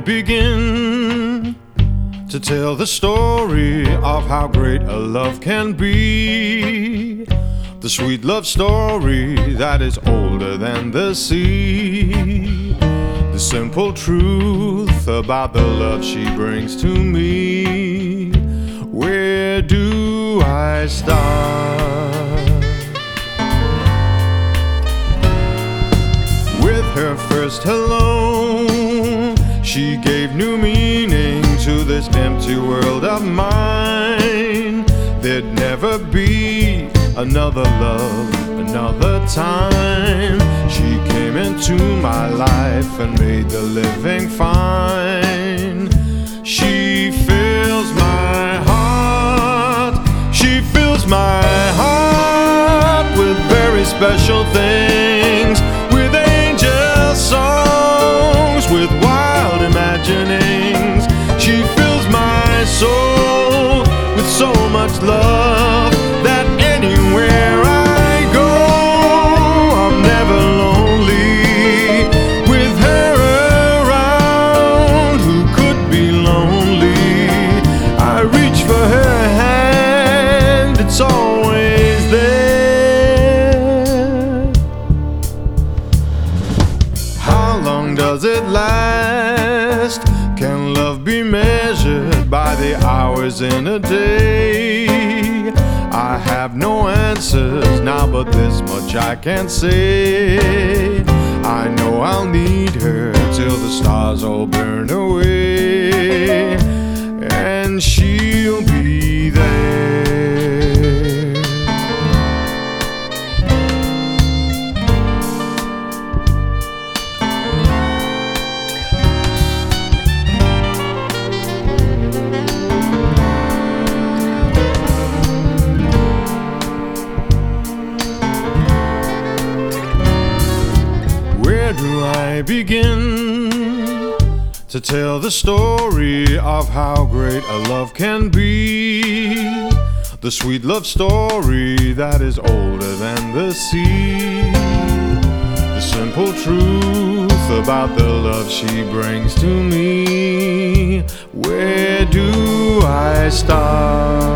begin to tell the story of how great a love can be? The sweet love story that is older than the sea. The simple truth about the love she brings to me. Where do I start? With her first hello, she gave new meaning to this empty world of mine. There'd never be another love, another time. She came into my life and made the living fine. She fills my heart, she fills my heart with very special things, with angel songs, with wild imaginings. She fills my soul with so much love that anywhere I go, I'm never lonely. With her around, who could be lonely? I reach for her hand, it's always there. How long does it last? Can love be measured by the hours in a day? I have no answers now, but this much I can say. I know I'll need her till the stars all burn away, and she'll be there. Where do I begin to tell the story of how great a love can be? The sweet love story that is older than the sea. The simple truth about the love she brings to me. Where do I start?